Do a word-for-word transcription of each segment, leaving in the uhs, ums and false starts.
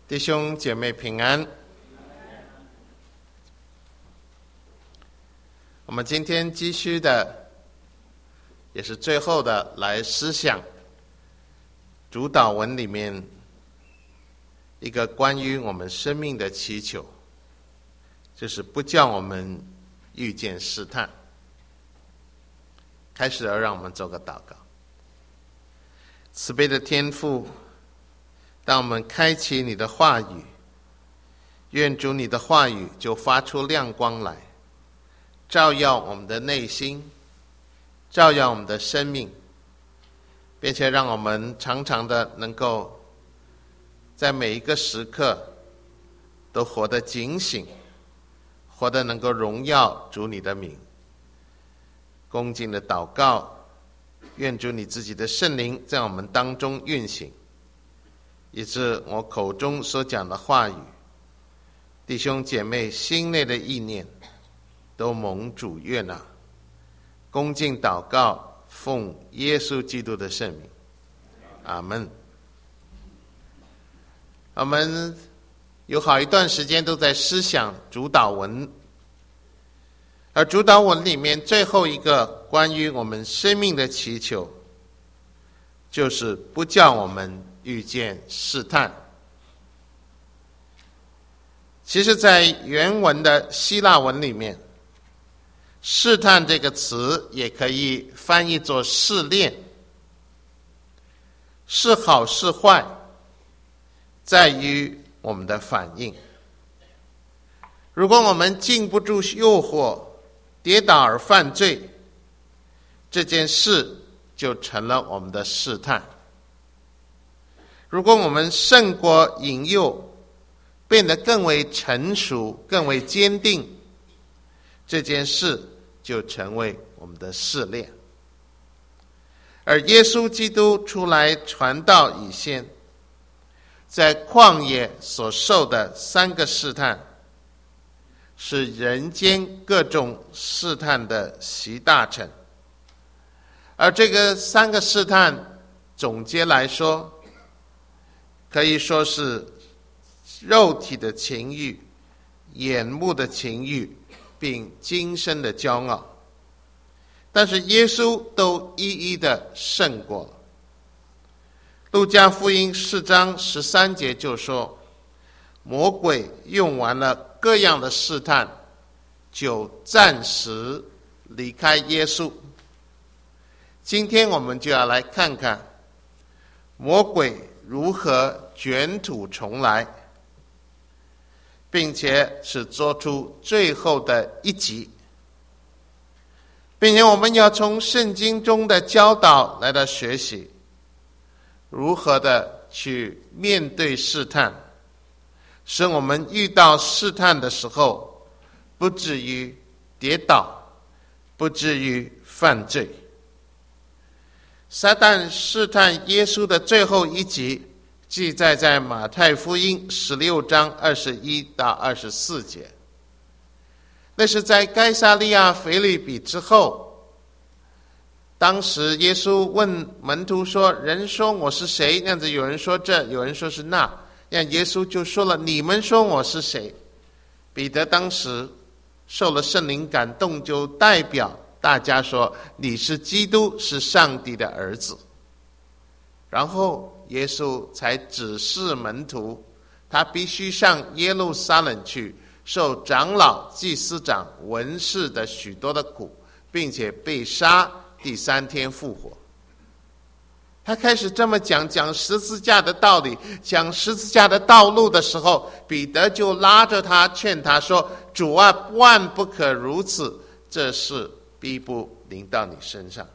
弟兄姐妹平安。我们今天继续的，也是最后的来思想主祷文里面一个关于我们生命的祈求，就是不叫我们遇见试探。开始而让我们做个祷告。慈悲的天父，当我们开启你的话语，愿主你的话语就发出亮光来，照耀我们的内心，照耀我们的生命，并且让我们常常的能够在每一个时刻都活得警醒，活得能够荣耀主你的名。恭敬的祷告，愿主你自己的圣灵在我们当中运行，以致我口中所讲的话语，弟兄姐妹心内的意念都蒙主悦纳。恭敬祷告，奉耶稣基督的圣名，阿们。我们有好一段时间都在思想主祷文，而主祷文里面最后一个关于我们生命的祈求，就是不叫我们遇见试探。其实在原文的希腊文里面，试探这个词也可以翻译作试炼，是好是坏在于我们的反应。如果我们禁不住诱惑，跌倒而犯罪，这件事就成了我们的试探。如果我们胜过引诱，变得更为成熟，更为坚定，这件事就成为我们的试炼。而耶稣基督出来传道以先，在旷野所受的三个试探，是人间各种试探的集大成。而这个三个试探总结来说，可以说是肉体的情欲、眼目的情欲，并今生的骄傲。但是耶稣都一一的胜过了。路加福音四章十三节就说，魔鬼用完了各样的试探，就暂时离开耶稣。今天我们就要来看看魔鬼如何卷土重来，并且是做出最后的一击，并且我们要从圣经中的教导来到学习，如何的去面对试探，使我们遇到试探的时候不至于跌倒，不至于犯罪。撒旦试探耶稣的最后一集记载在马太福音十六章二十一到二十四节。那是在该撒利亚腓立比之后，当时耶稣问门徒说，人说我是谁？那样子有人说这，有人说是那，让耶稣就说了，你们说我是谁？彼得当时受了圣灵感动，就代表大家说，你是基督，是上帝的儿子。然后耶稣才指示门徒，他必须上耶路撒冷去，受长老、祭司长、文士的许多的苦，并且被杀，第三天复活。他开始这么讲，讲十字架的道理，讲十字架的道路的时候，彼得就拉着他，劝他说，主啊，万不可如此，这事必不临到你身上。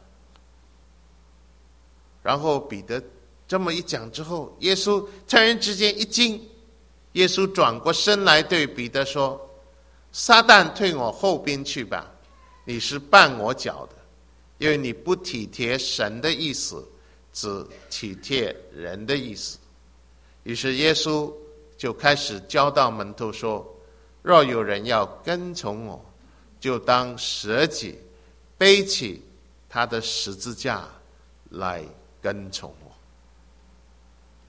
然后彼得这么一讲之后，耶稣突然之间一惊，耶稣转过身来对彼得说，撒旦退我后边去吧，你是绊我脚的，因为你不体贴神的意思，只体贴人的意思。于是耶稣就开始教导门徒说，若有人要跟从我，就当舍己，背起他的十字架来跟从我。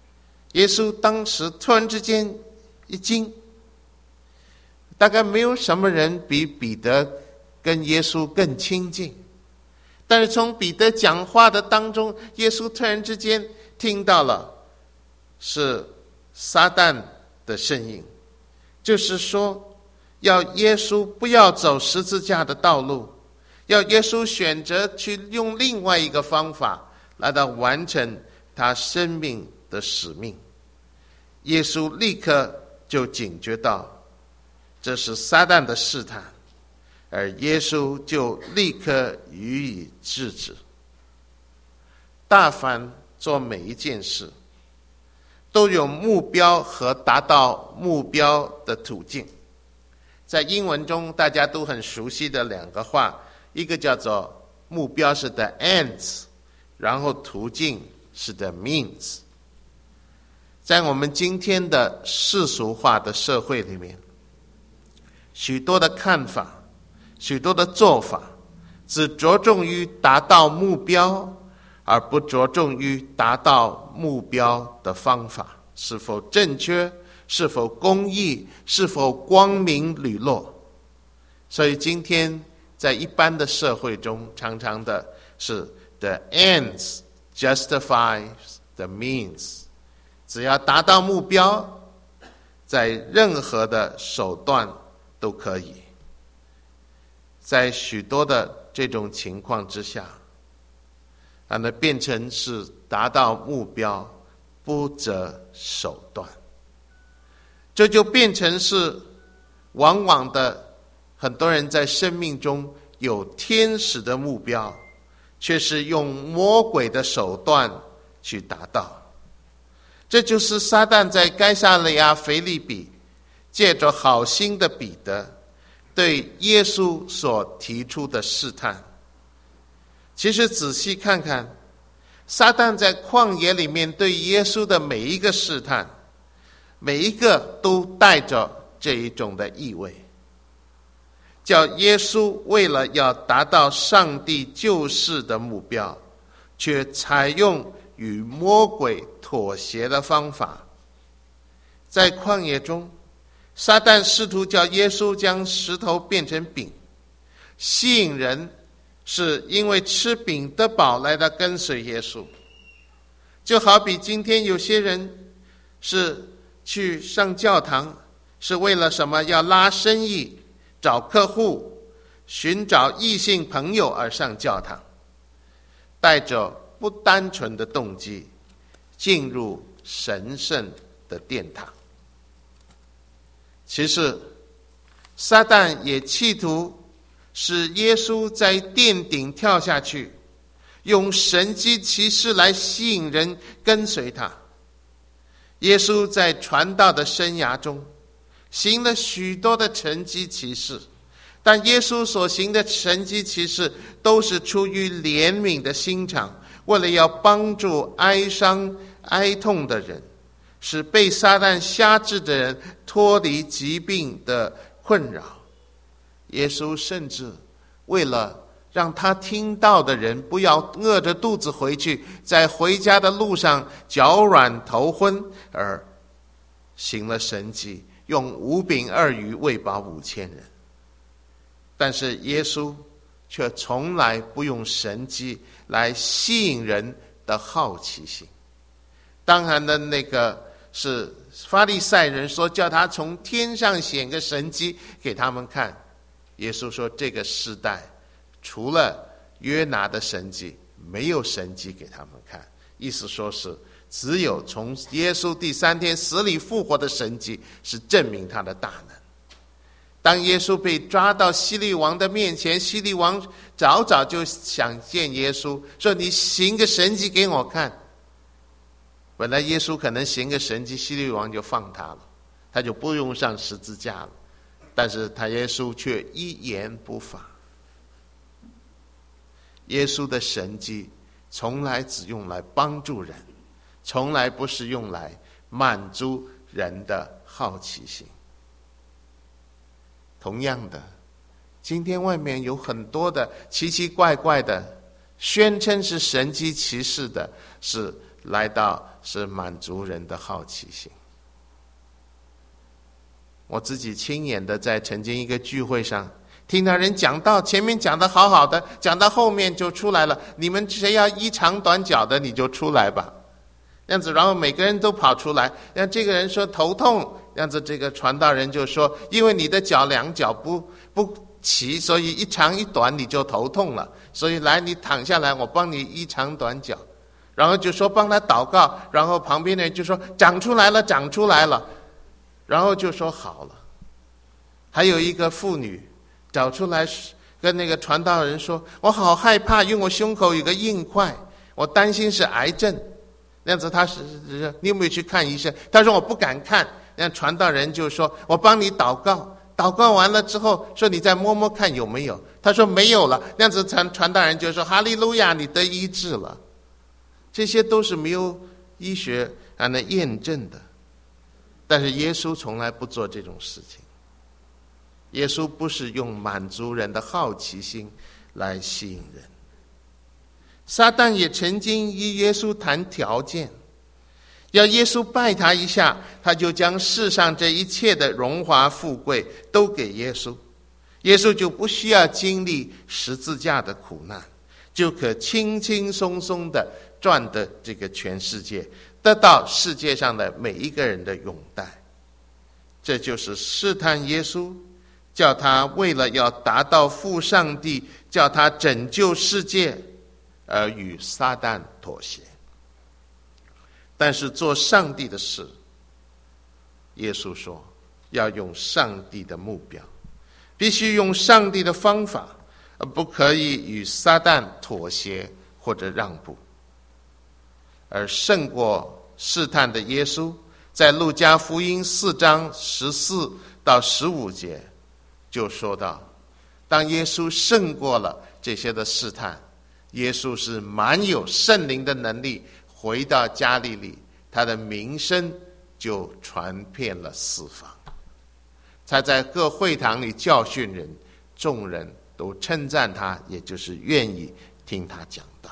耶稣当时突然之间一惊，大概没有什么人比彼得跟耶稣更亲近，但是从彼得讲话的当中，耶稣突然之间听到了是撒旦的声音，就是说要耶稣不要走十字架的道路，要耶稣选择去用另外一个方法来到完成他生命的使命。耶稣立刻就警觉到这是撒旦的试探，而耶稣就立刻予以制止。大凡做每一件事都有目标和达到目标的途径。在英文中大家都很熟悉的两个话，一个叫做目标是 the ends， 然后途径是 the means。在我们今天的世俗化的社会里面，许多的看法，许多的做法只着重于达到目标，而不着重于达到目标的方法是否正确，是否公义，是否光明磊落。所以今天在一般的社会中，常常的是 the ends justifies the means， 只要达到目标，在任何的手段都可以。在许多的这种情况之下，啊，那变成是达到目标不择手段，这就变成是往往的很多人在生命中有天使的目标，却是用魔鬼的手段去达到。这就是撒旦在该撒利亚腓立比借着好心的彼得对耶稣所提出的试探。其实仔细看看，撒旦在旷野里面对耶稣的每一个试探，每一个都带着这一种的意味，叫耶稣为了要达到上帝救世的目标，却采用与魔鬼妥协的方法。在旷野中，撒旦试图叫耶稣将石头变成饼，吸引人是因为吃饼得饱来的跟随耶稣。就好比今天有些人是去上教堂，是为了什么？要拉生意，找客户，寻找异性朋友而上教堂，带着不单纯的动机进入神圣的殿堂。其实撒旦也企图使耶稣在殿顶跳下去，用神迹奇事来吸引人跟随他。耶稣在传道的生涯中行了许多的神迹奇事，但耶稣所行的神迹奇事都是出于怜悯的心肠，为了要帮助哀伤哀痛的人，使被撒旦辖制的人脱离疾病的困扰。耶稣甚至为了让他听到的人不要饿着肚子回去，在回家的路上脚软头昏，而行了神迹，用五饼二鱼喂饱五千人。但是耶稣却从来不用神迹来吸引人的好奇心。当然的，那个是法利赛人说叫他从天上显个神迹给他们看。耶稣说这个世代除了约拿的神迹，没有神迹给他们看。意思说是只有从耶稣第三天死里复活的神迹是证明他的大能。当耶稣被抓到希律王的面前，希律王早早就想见耶稣，说你行个神迹给我看。本来耶稣可能行个神迹，希律王就放他了，他就不用上十字架了。但是他耶稣却一言不发。耶稣的神迹从来只用来帮助人，从来不是用来满足人的好奇心。同样的，今天外面有很多的奇奇怪怪的宣称是神迹奇事的，是来到是满足人的好奇心。我自己亲眼的在曾经一个聚会上听到人讲到前面讲的好好的，讲到后面就出来了，你们谁要一长短脚的你就出来吧，这样子，然后每个人都跑出来，让这个人说头痛，这样子这个传道人就说，因为你的脚两脚不不齐，所以一长一短你就头痛了，所以来你躺下来，我帮你一长短脚，然后就说帮他祷告，然后旁边的人就说长出来了长出来了，然后就说好了。还有一个妇女找出来跟那个传道人说，我好害怕，因为我胸口有个硬块，我担心是癌症，那样子他是你有没有去看医生？他说我不敢看。那传道人就说我帮你祷告，祷告完了之后说你再摸摸看有没有，他说没有了，那样子传传道人就说哈利路亚，你得医治了。这些都是没有医学还能验证的，但是耶稣从来不做这种事情。耶稣不是用满足人的好奇心来吸引人。撒旦也曾经与耶稣谈条件，要耶稣拜他一下，他就将世上这一切的荣华富贵都给耶稣，耶稣就不需要经历十字架的苦难，就可轻轻松松的赚得这个全世界，得到世界上的每一个人的拥戴。这就是试探耶稣，叫他为了要达到父上帝叫他拯救世界而与撒旦妥协。但是做上帝的事，耶稣说要用上帝的目标，必须用上帝的方法，而不可以与撒旦妥协或者让步。而胜过试探的耶稣，在路加福音四章十四到十五节就说到，当耶稣胜过了这些的试探，耶稣是满有圣灵的能力，回到加利利，他的名声就传遍了四方。他在各会堂里教训人，众人都称赞他，也就是愿意听他讲道。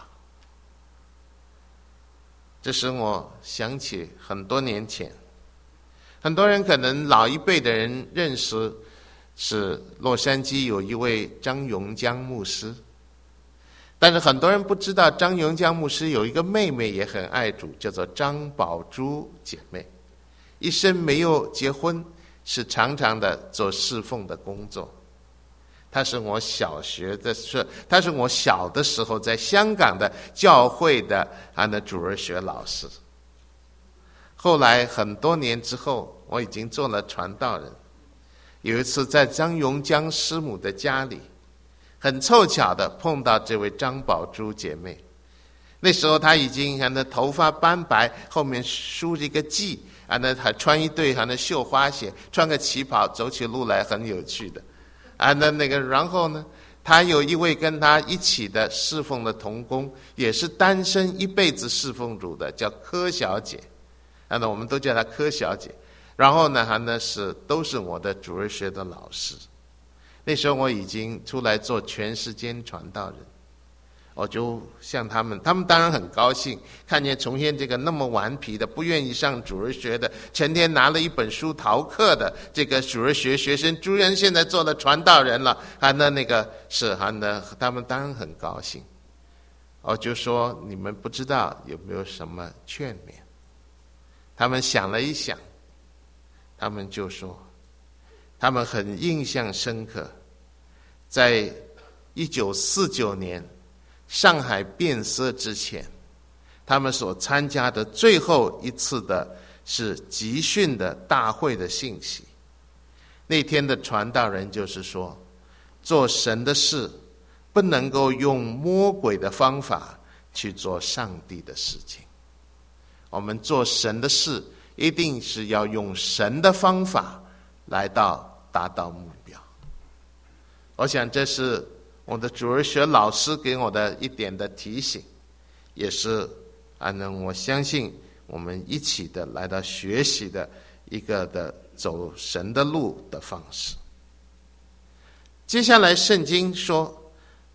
这使我想起很多年前，很多人可能老一辈的人认识是洛杉矶有一位张永江牧师，但是很多人不知道张永江牧师有一个妹妹也很爱主，叫做张宝珠姐妹，一生没有结婚，是常常的做侍奉的工作。她是我小学的时，她是我小的时候在香港的教会的啊的主日学老师。后来很多年之后，我已经做了传道人。有一次在张永江师母的家里，很凑巧的碰到这位张宝珠姐妹。那时候她已经还那头发斑白，后面梳着一个髻，啊那还穿一对还那绣花鞋，穿个旗袍，走起路来很有趣的。啊那那个然后呢，她有一位跟她一起的侍奉的同工，也是单身一辈子侍奉主的，叫柯小姐。啊那我们都叫她柯小姐。然后呢，还呢是都是我的主日学的老师。那时候我已经出来做全时间传道人，我就向他们，他们当然很高兴，看见重现这个那么顽皮的、不愿意上主日学的、成天拿了一本书逃课的这个主日学学生，居然现在做了传道人了，还呢那个是还呢，他们当然很高兴。我就说你们不知道有没有什么劝勉？他们想了一想。他们就说他们很印象深刻，在一九四九年上海变色之前，他们所参加的最后一次的是集训的大会的信息。那天的传道人就是说，做神的事不能够用魔鬼的方法去做上帝的事情，我们做神的事一定是要用神的方法来到达到目标。我想这是我的主日学老师给我的一点的提醒，也是啊，我相信我们一起的来到学习的一个的走神的路的方式。接下来圣经说，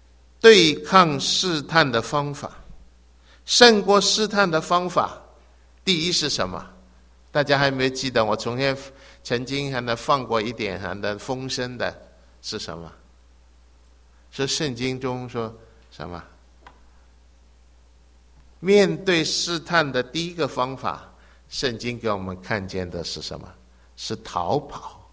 对抗试探的方法，胜过试探的方法第一是什么？大家还有没有记得我从前曾经还能放过一点还能风声的是什么？是圣经中说什么？面对试探的第一个方法，圣经给我们看见的是什么？是逃跑。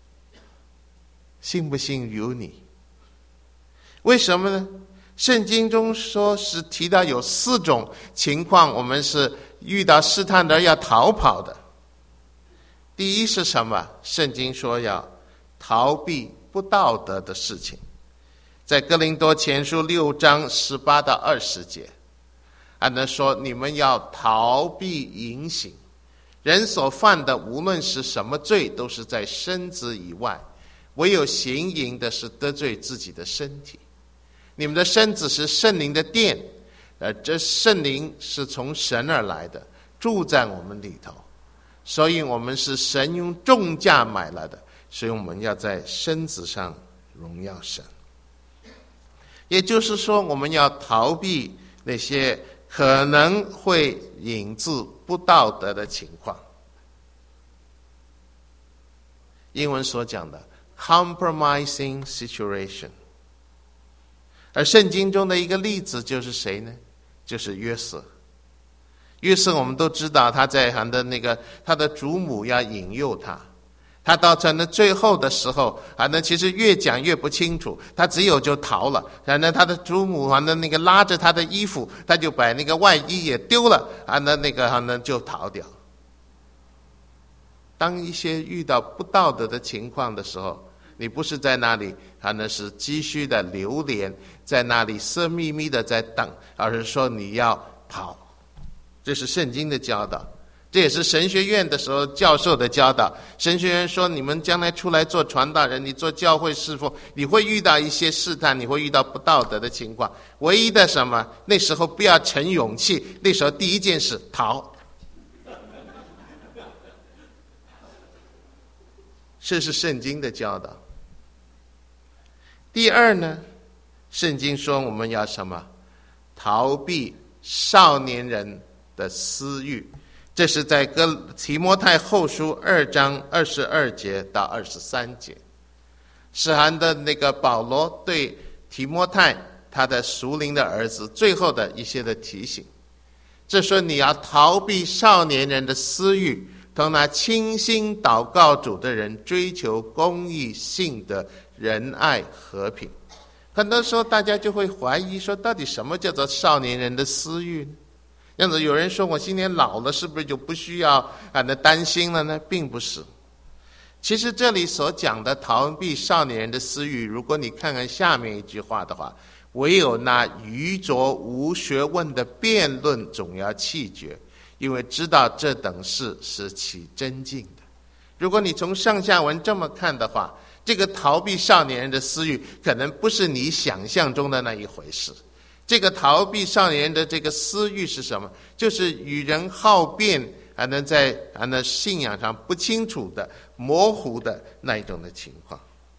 信不信由你。为什么呢？圣经中说是提到有四种情况，我们是遇到试探的要逃跑的。第一是什么？圣经说要逃避不道德的事情，在哥林多前书六章十八到二十节，还能说你们要逃避淫行。人所犯的无论是什么罪，都是在身子以外，唯有行淫的是得罪自己的身体。你们的身子是圣灵的殿，而这圣灵是从神而来的，住在我们里头，所以我们是神用重价买来的，所以我们要在身子上荣耀神。也就是说，我们要逃避那些可能会引致不道德的情况。英文所讲的 compromising situation。而圣经中的一个例子就是谁呢？就是约瑟。约瑟我们都知道，他在他的那个他的祖母要引诱他，他到成了最后的时候，反正其实越讲越不清楚，他只有就逃了。然后他的祖母反正那个拉着他的衣服，他就把那个外衣也丢了，啊，那那个反正就逃掉。当一些遇到不道德的情况的时候，你不是在那里可能是继续的流连，在那里色眯眯的在等，而是说你要跑。这是圣经的教导，这也是神学院的时候教授的教导。神学院说，你们将来出来做传道人，你做教会侍奉，你会遇到一些试探，你会遇到不道德的情况。唯一的什么？那时候不要逞勇气，那时候第一件事逃。这是圣经的教导。第二呢，圣经说我们要什么？逃避少年人的私欲。这是在哥提摩太后书二章二十二节到二十三节，使函的那个保罗对提摩太他的属灵的儿子最后的一些的提醒。这说你要逃避少年人的私欲，同那倾心祷告主的人追求公义、信德、仁爱、和平。很多时候大家就会怀疑说，到底什么叫做少年人的私欲呢？这样子有人说，我今年老了是不是就不需要啊那担心了呢？并不是。其实这里所讲的逃避少年人的私欲，如果你看看下面一句话的话，唯有那愚拙无学问的辩论总要弃绝，因为知道这等事是起真境的。如果你从上下文这么看的话，这个逃避少年人的私欲可能不是你想象中的那一回事。这个逃避少年人的这个私欲是什么？就是与人好辩，还能在还能信仰上不清楚的、模糊的那一种的情况。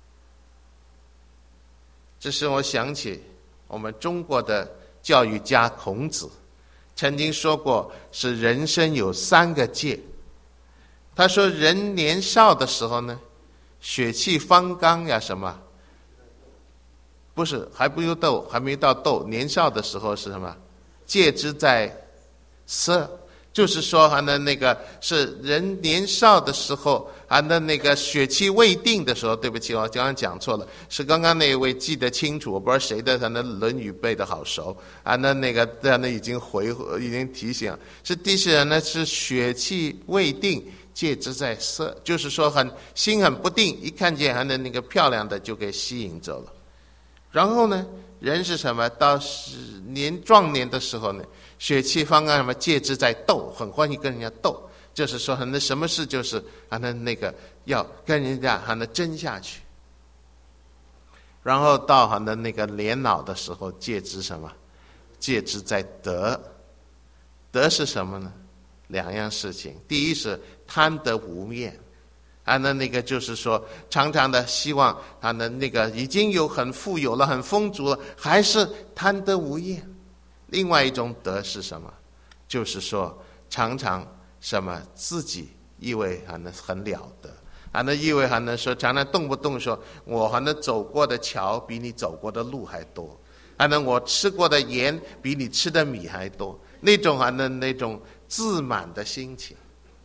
这是我想起我们中国的教育家孔子曾经说过，是人生有三个戒。他说人年少的时候呢，血气方刚呀什么？不是，还不有斗，还没到斗。年少的时候是什么？戒之在色，就是说，还能那个是人年少的时候，还能那个血气未定的时候。对不起，我刚刚讲错了，是刚刚那一位记得清楚，我不知道谁的，他那《论语》背得好熟啊。那那个那那已经回已经提醒，是第四人呢是血气未定。戒之在色，就是说很心很不定，一看见还能那个漂亮的就给吸引走了。然后呢，人是什么？到年壮年的时候呢，血气方刚，什么戒之在斗，很欢喜跟人家斗，就是说很多什么事就是还能那个要跟人家还能争下去。然后到还能那个年老的时候，戒之什么？戒之在德。德是什么呢？两样事情。第一是贪得无厌，啊，那那个就是说，常常的希望他的那个已经有很富有了、很丰足了，还是贪得无厌。另外一种德是什么？就是说，常常什么自己以为还能很了得，还能以为还能说常常动不动说我还能走过的桥比你走过的路还多，还能我吃过的盐比你吃的米还多，那种还能那种自满的心情。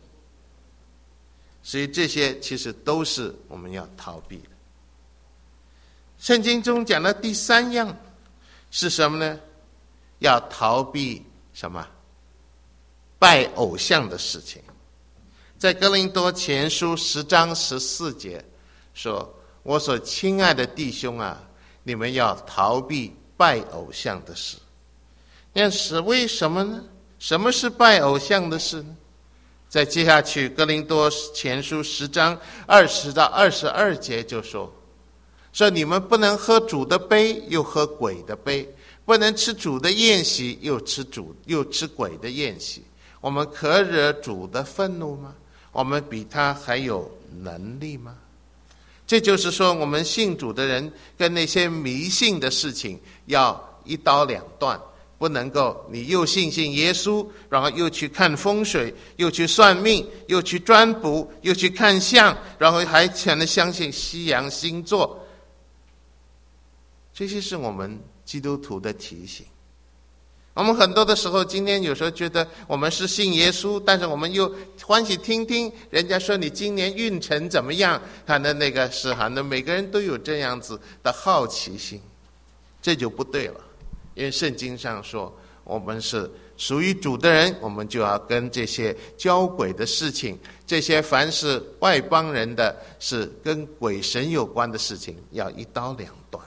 所以这些其实都是我们要逃避的。圣经中讲的第三样是什么呢？要逃避什么？拜偶像的事情。在哥林多前书十章十四节说，我所亲爱的弟兄啊，你们要逃避拜偶像的事。那是为什么呢？什么是拜偶像的事呢？再接下去哥林多前书十章二十到二十二节就说，说你们不能喝主的杯又喝鬼的杯，不能吃主的宴席又吃主又吃鬼的宴席。我们可惹主的愤怒吗？我们比他还有能力吗？这就是说，我们信主的人跟那些迷信的事情要一刀两断，不能够你又信信耶稣，然后又去看风水，又去算命，又去占卜，又去看相，然后还可能相信西洋星座。这些是我们基督徒的提醒。我们很多的时候，今天有时候觉得我们是信耶稣，但是我们又欢喜听听人家说你今年运程怎么样，看的那个是喊的，每个人都有这样子的好奇心，这就不对了。因为圣经上说，我们是属于主的人，我们就要跟这些交鬼的事情，这些凡是外邦人的，是跟鬼神有关的事情，要一刀两断。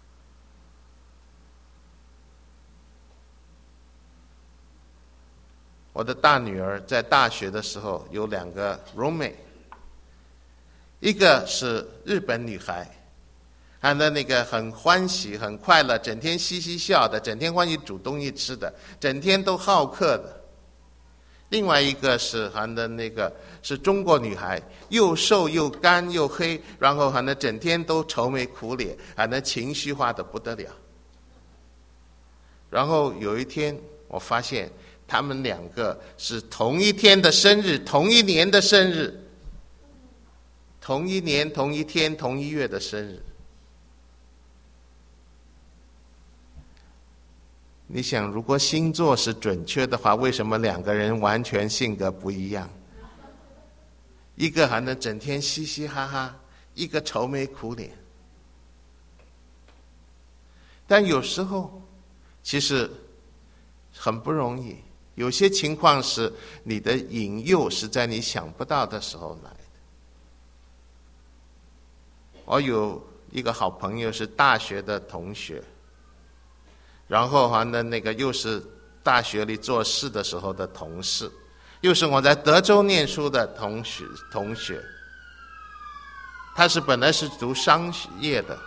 我的大女儿在大学的时候有两个 roommate， 一个是日本女孩，她的那个很欢喜很快乐，整天嘻嘻笑的，整天欢喜煮东西吃的，整天都好客的。另外一个是她的那个是中国女孩，又瘦又干又黑，然后还能整天都愁眉苦脸，还能情绪化的不得了。然后有一天我发现他们两个是同一天的生日，同一年的生日，同一年同一天同一月的生日。你想，如果星座是准确的话，为什么两个人完全性格不一样？一个还能整天嘻嘻哈哈，一个愁眉苦脸。但有时候其实很不容易，有些情况是你的引诱是在你想不到的时候来的。我有一个好朋友是大学的同学，然后还呢那个又是大学里做事的时候的同事，又是我在德州念书的同学同学。他是本来是读商业的，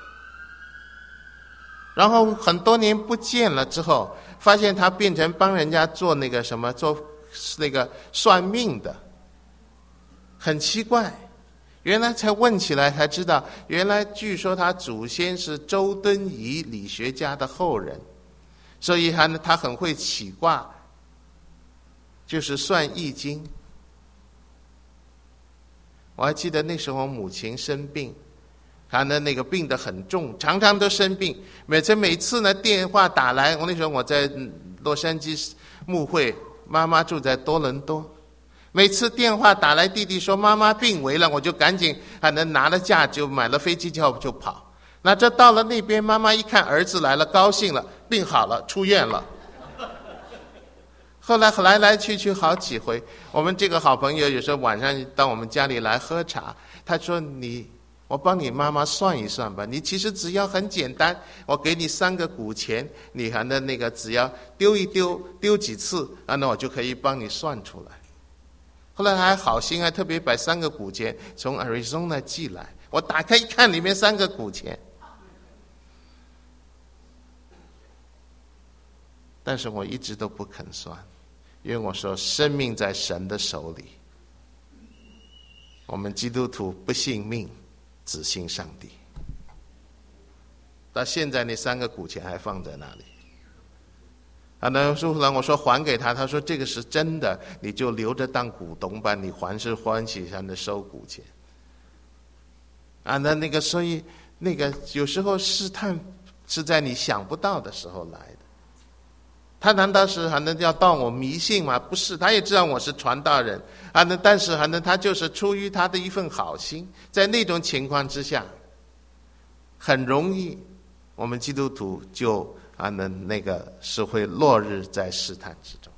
然后很多年不见了之后，发现他变成帮人家做那个什么做那个算命的，很奇怪。原来才问起来才知道，原来据说他祖先是周敦颐理学家的后人，所以他他很会起卦，就是算易经。我还记得那时候母亲生病，他的那个病得很重，常常都生病。每次每次呢电话打来，我那时候我在洛杉矶牧会，妈妈住在多伦多。每次电话打来，弟弟说妈妈病危了，我就赶紧还能拿了假就买了飞机票就跑。那这到了那边，妈妈一看儿子来了，高兴了，病好了，出院了。后来来来去去好几回，我们这个好朋友有时候晚上到我们家里来喝茶，他说你我帮你妈妈算一算吧，你其实只要很简单，我给你三个股钱，你还能那个只要丢一丢，丢几次，啊，那我就可以帮你算出来。后来还好心，还特别把三个股钱从 Arizona 寄来，我打开一看，里面三个股钱。但是我一直都不肯算，因为我说生命在神的手里，我们基督徒不信命，只信上帝。到现在那三个股钱还放在那里。 啊，那后来我说还给他，他说这个是真的，你就留着当股东吧，你还是欢喜才能收股钱。啊，那那个所以那个有时候试探是在你想不到的时候来的。他难道是还能要当我迷信吗？不是，他也知道我是传道人啊，那但是还能他就是出于他的一份好心，在那种情况之下，很容易我们基督徒就啊那那个是会落日在试探之中。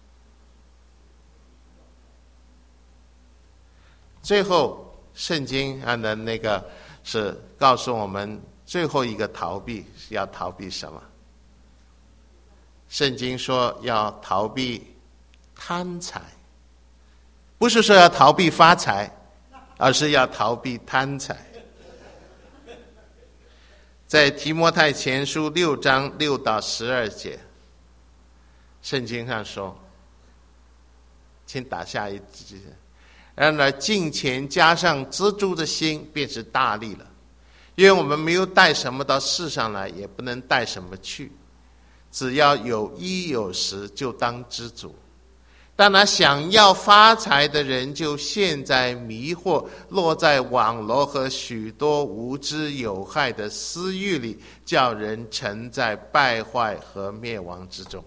最后圣经啊的那个是告诉我们最后一个逃避是要逃避什么？圣经说要逃避贪财，不是说要逃避发财，而是要逃避贪财。在提摩太前书六章六到十二节，圣经上说，请打下一字，然而敬钱加上知足的心，便是大利了。因为我们没有带什么到世上来，也不能带什么去，只要有衣有食，就当知足。但那想要发财的人，就陷在迷惑，落在网罗和许多无知有害的私欲里，叫人沉在败坏和灭亡之中。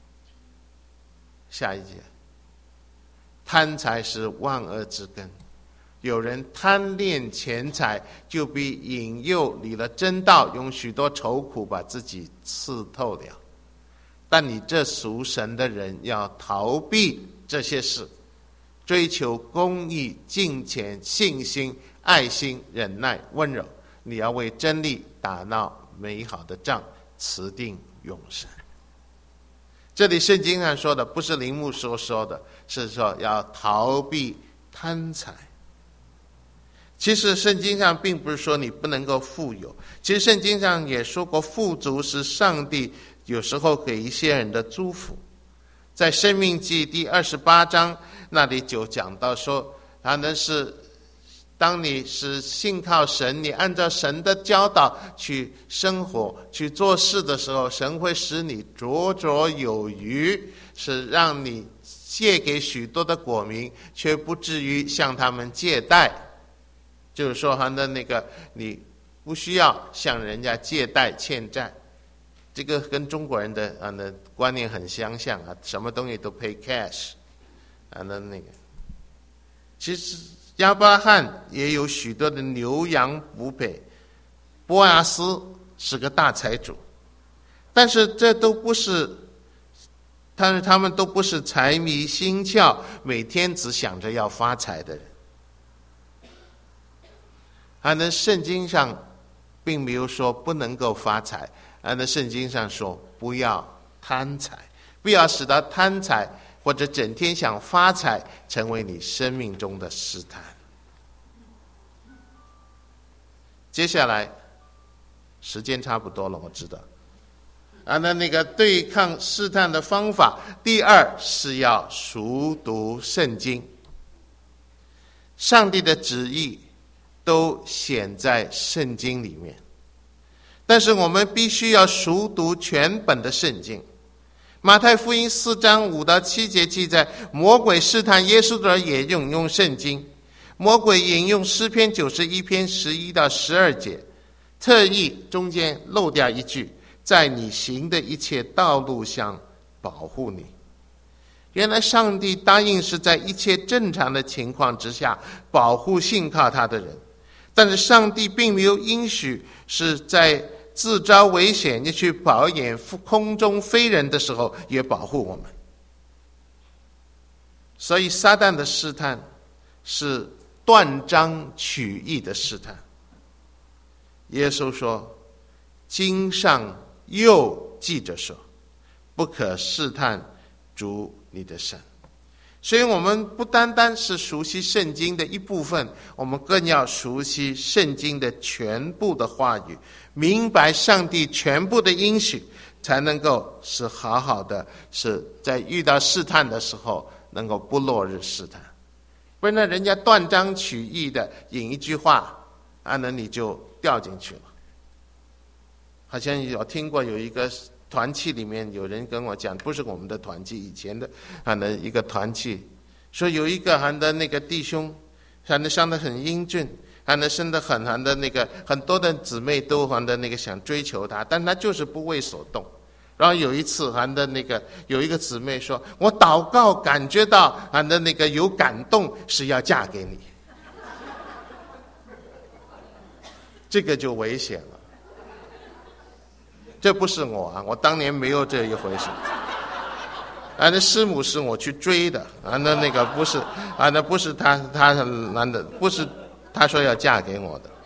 下一节，贪财是万恶之根。有人贪恋钱财，就必引诱离了真道，用许多愁苦把自己刺透了。但你这属神的人要逃避这些事，追求公义、敬虔、信心、爱心、忍耐、温柔。你要为真理打闹美好的仗，持定永生。这里圣经上说的不是林牧所说的，是说要逃避贪财。其实圣经上并不是说你不能够富有，其实圣经上也说过，富足是上帝有时候给一些人的祝福。在申命记第二十八章那里就讲到说，他那是当你是信靠神，你按照神的教导去生活去做事的时候，神会使你绰绰有余，是让你借给许多的国民，却不至于向他们借贷。就是说他的那个你不需要向人家借贷欠债，这个跟中国人的啊的观念很相像啊，什么东西都 pay cash 啊那那个。其实亚伯拉罕也有许多的牛羊补配，波阿斯是个大财主，但是这都不是，但是他们都不是财迷心窍，每天只想着要发财的人。啊，那圣经上并没有说不能够发财，啊，那圣经上说不要贪财，不要使到贪财或者整天想发财成为你生命中的试探。接下来时间差不多了，我知道。啊，那那个对抗试探的方法，第二是要熟读圣经。上帝的旨意都显在圣经里面，但是我们必须要熟读全本的圣经。马太福音四章五到七节记载，魔鬼试探耶稣的人也引用圣经。魔鬼引用诗篇九十一篇十一到十二节，特意中间漏掉一句，在你行的一切道路上保护你。原来上帝答应是在一切正常的情况之下保护信靠他的人，但是上帝并没有应许是在自招危险要去保演空中飞人的时候也保护我们。所以撒旦的试探是断章取义的试探。耶稣说，经上又记着说，不可试探主你的神。所以我们不单单是熟悉圣经的一部分，我们更要熟悉圣经的全部的话语，明白上帝全部的应许，才能够是好好的是在遇到试探的时候能够不落入试探。不然人家断章取义的引一句话啊，那你就掉进去了。好像有听过有一个团契里面有人跟我讲，不是我们的团契，以前的啊的一个团契，说有一个韩的那个弟兄，韩的生得很英俊，韩的生得很韩的那个很多的姊妹都韩的那个想追求他，但他就是不为所动。然后有一次韩的那个有一个姊妹说，我祷告感觉到韩的那个有感动是要嫁给你，这个就危险了。这不是我啊，我当年没有这一回事。啊，那师母是我去追的啊，那那个不是啊，那不是他他男的，不是他说要嫁给我的。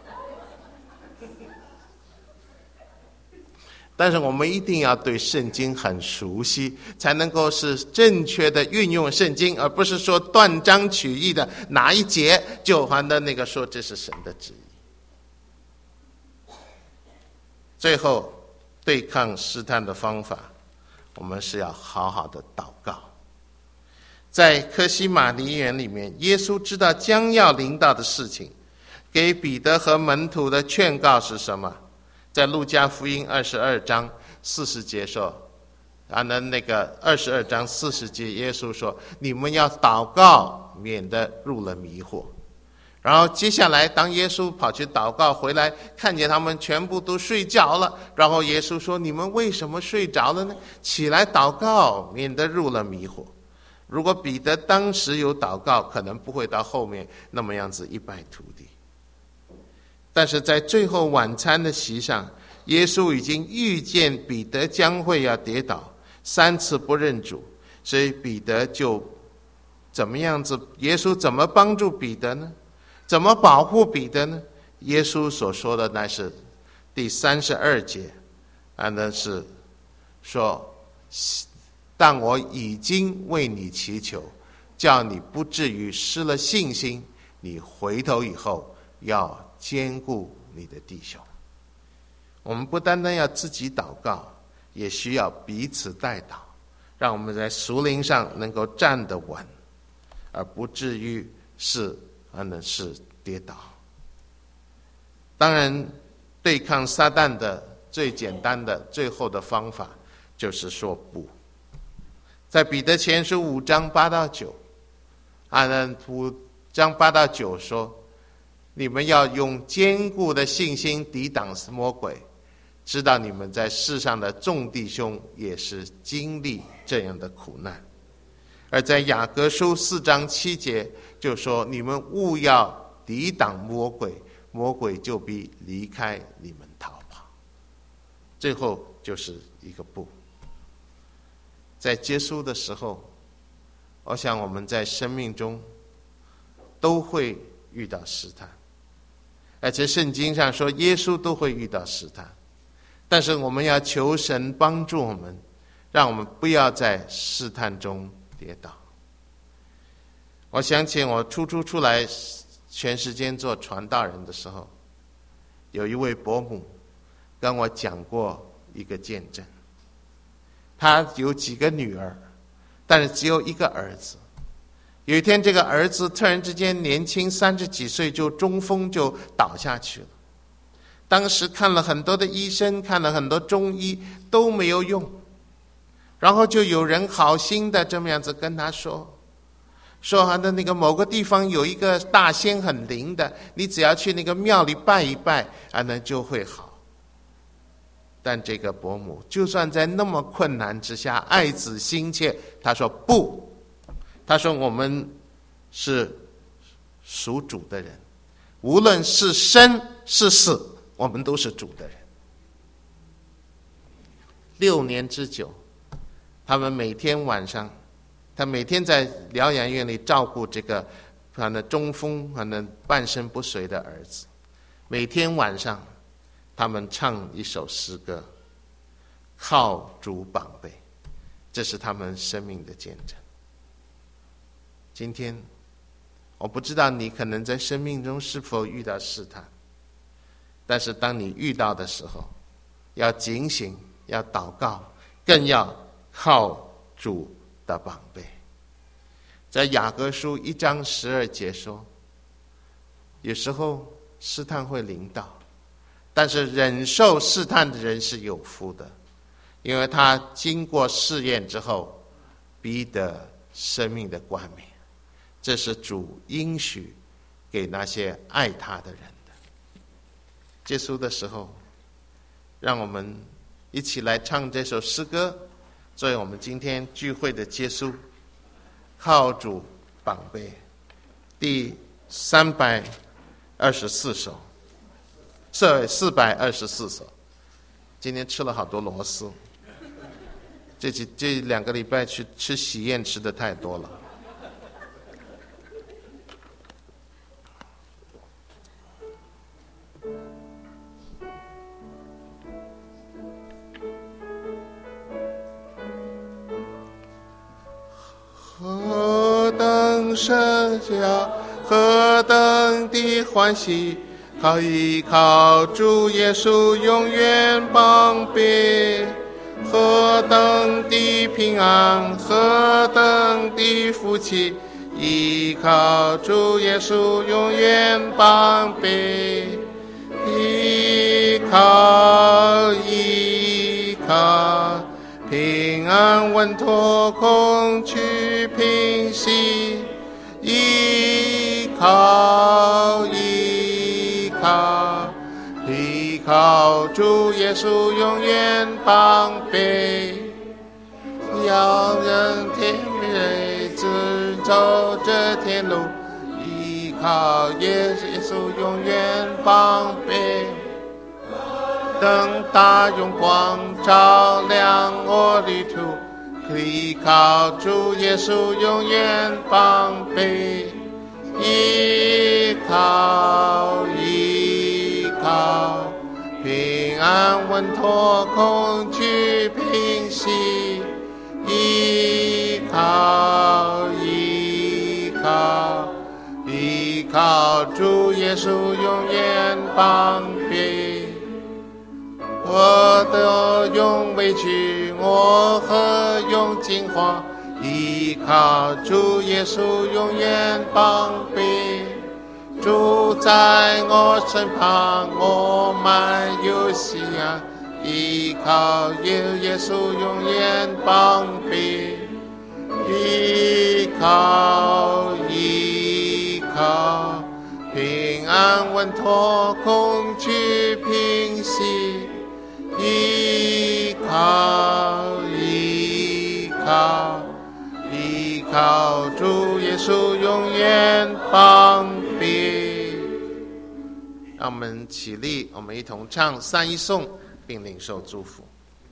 但是我们一定要对圣经很熟悉，才能够是正确的运用圣经，而不是说断章取义的哪一节就还的那个说这是神的旨意。最后，对抗试探的方法，我们是要好好的祷告。在客西马尼园里面，耶稣知道将要临到的事情，给彼得和门徒的劝告是什么？在路加福音二十二章四十节说，啊，那那个二十二章四十节，耶稣说：“你们要祷告，免得入了迷惑。”然后接下来，当耶稣跑去祷告回来，看见他们全部都睡着了，然后耶稣说：“你们为什么睡着了呢？起来祷告，免得入了迷惑。”如果彼得当时有祷告，可能不会到后面那么样子一败涂地。但是在最后晚餐的席上，耶稣已经预见彼得将会要跌倒，三次不认主，所以彼得就怎么样子？耶稣怎么帮助彼得呢？怎么保护彼得呢？耶稣所说的那是第三十二节，啊，那是说，但我已经为你祈求，叫你不至于失了信心，你回头以后要兼顾你的弟兄。我们不单单要自己祷告，也需要彼此代祷，让我们在属灵上能够站得稳，而不至于是啊呢是跌倒。当然，对抗撒旦的最简单的最后的方法就是说不。在彼得前书五章八到九，啊呢五章八到九说，你们要用坚固的信心抵挡魔鬼，知道你们在世上的众弟兄也是经历这样的苦难。而在雅各书四章七节就说，你们务要抵挡魔鬼，魔鬼就必离开你们逃跑。最后就是一个不。在结束的时候，我想我们在生命中都会遇到试探，而且圣经上说耶稣都会遇到试探，但是我们要求神帮助我们，让我们不要在试探中跌倒。我想起我初初出来全时间做传道人的时候，有一位伯母跟我讲过一个见证。他有几个女儿，但是只有一个儿子。有一天这个儿子突然之间年轻三十几岁就中风，就倒下去了。当时看了很多的医生，看了很多中医都没有用，然后就有人好心的这么样子跟他说，说他的那个某个地方有一个大仙很灵的，你只要去那个庙里拜一拜啊，那就会好。但这个伯母就算在那么困难之下，爱子心切，他说不，他说我们是属主的人，无论是生是死，我们都是主的人。六年之久，他们每天晚上，他每天在疗养院里照顾这个可能中风可能半身不遂的儿子，每天晚上他们唱一首诗歌，靠主绑背，这是他们生命的见证。今天我不知道你可能在生命中是否遇到试探，但是当你遇到的时候，要警醒，要祷告，更要靠主的绑背。在雅各书一章十二节说，有时候试探会临到，但是忍受试探的人是有福的。 因为他经过试验之后，必得生命的冠冕。这是主应许给那些爱他的人的。结束的时候，让我们一起来唱这首诗歌，作为我们今天聚会的结束。靠主绑背，第三百二十四首，是四百二十四首。今天吃了好多螺丝，这几这两个礼拜去吃喜宴吃的太多了。何等神家，何等的欢喜，靠依靠主耶稣永远帮庇。何等的平安，何等的福气，依靠主耶稣永远帮庇。依靠依靠，平安稳妥，恐惧平息。依靠依靠，依靠主耶稣永远帮庇。要人天美只走这天路，依靠耶稣永远帮庇。等大荣光照亮我旅途，依靠主耶稣永远帮庇。依靠依靠，平安稳妥，恐惧平息。依靠依靠，依靠主耶稣永远帮庇。我的用委屈，我何用惊慌，依靠主耶稣永远帮庇。主在我身旁，我满有喜安，依靠耶稣永远帮庇。依靠依靠，平安稳妥，恐惧平息。依靠依靠，依靠主耶稣永远帮庇。让我们起立，我们一同唱三一颂，并领受祝福。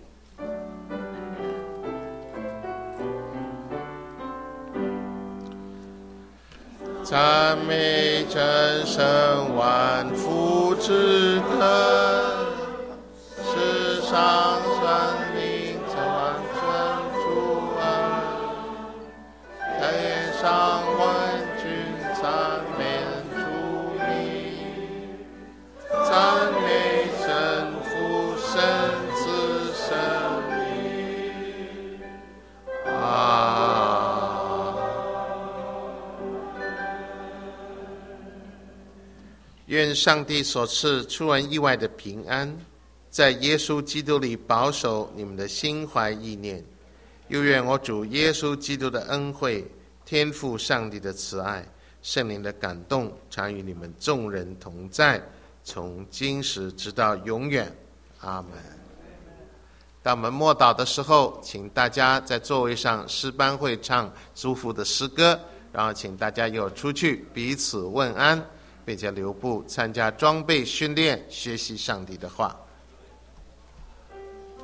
赞美真神万福之根，世上生灵曾完全主恩，在天上万军赞美主名，赞美神父神子圣灵。啊！愿上帝所赐出人意外的平安，在耶稣基督里保守你们的心怀意念，又愿我主耶稣基督的恩惠、天父上帝的慈爱、圣灵的感动，常与你们众人同在，从今时直到永远。阿们。当我们默祷的时候，请大家在座位上，诗班会唱祝福的诗歌，然后请大家又出去彼此问安，并且留步参加装备训练，学习上帝的话。